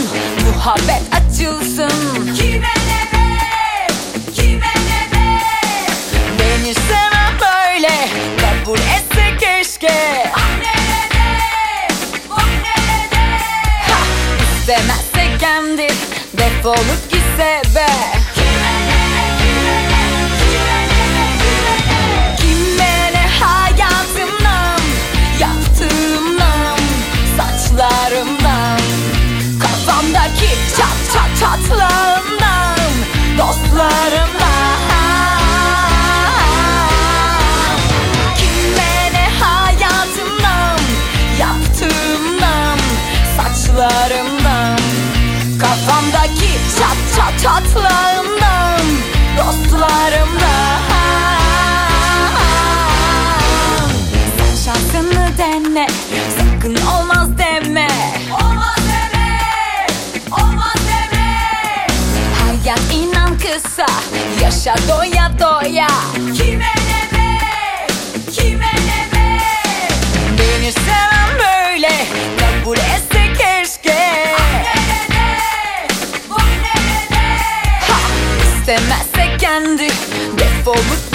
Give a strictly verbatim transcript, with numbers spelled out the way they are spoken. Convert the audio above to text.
muhabbet açılsın. Kime ne be, kime ne be? Beni seven böyle kabul etse keşke. Ah nerede, oh nerede? Ha, istemezse kendi defolup gitse be. Kime ne, kime ne, kime ne be, kime ne? Kime ne hayatımdan, yaptığımdan, saçlarımdan, kafamdaki çat çat çatlağımdan, dostlarımdan. Kime ne hayatımdan, yaptığımdan, saçlarımdan, kafamdaki çat çat çatlağımdan, dostlarımdan. Sen şansını dene, sakın olmaz deme. Olmaz deme, olmaz deme. Hayat inan kısa, yaşa doya doya. Kime ne be, kime ne be? Beni seven böyle kabul etse keşke. Nerede, oh nerede? Ha, istemezse kendi defolup